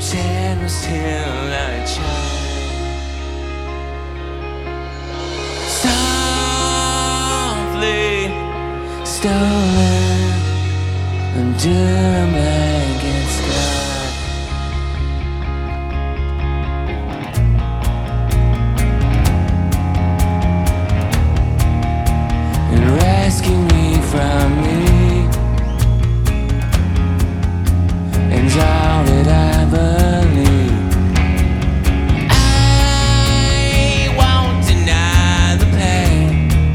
channels till I chime. Softly stolen under a blanket sky. And rescue me from me and all that I believe. I won't deny the pain.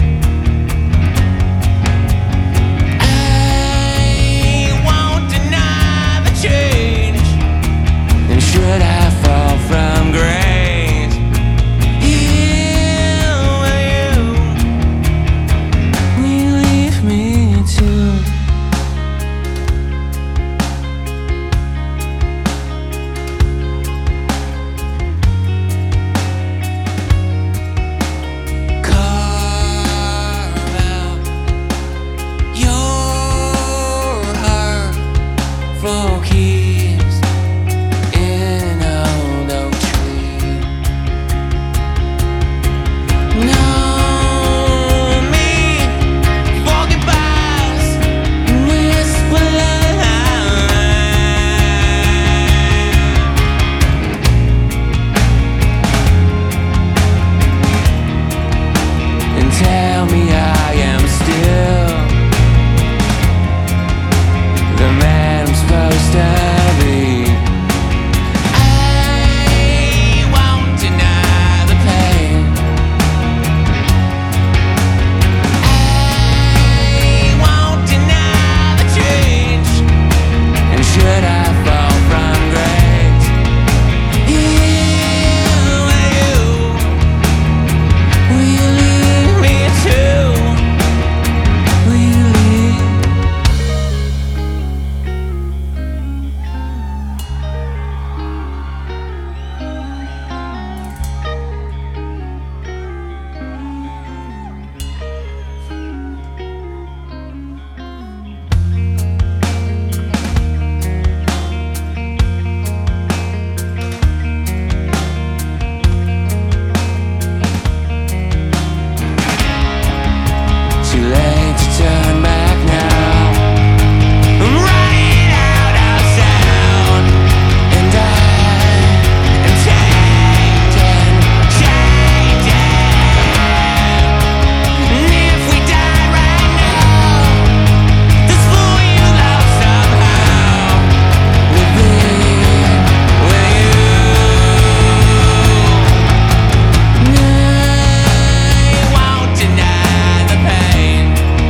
I won't deny the change. And should I fall from grace, here will you leave me too? For keys in an old oak tree. Know me for goodbyes and whisper and tell me I am still the man I'm supposed to be. I won't deny the pain. I won't deny the change. And should I fall from grace, here will you leave me too? Will you leave? Too late to turn back now. I'm running out of sound, and I am changing. And if we die right now, this fool you love somehow will be with you. I won't deny the pain.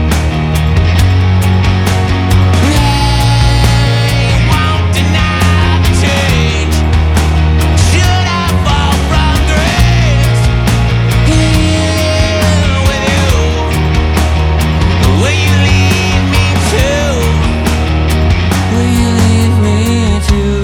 I won't deny the change. Should I fall from grace, here with you, will you leave me too? Will you leave me too?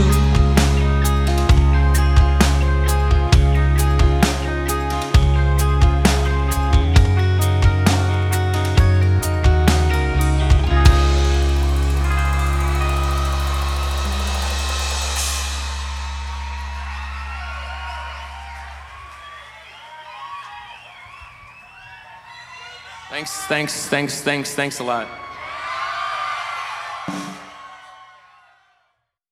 Thanks a lot.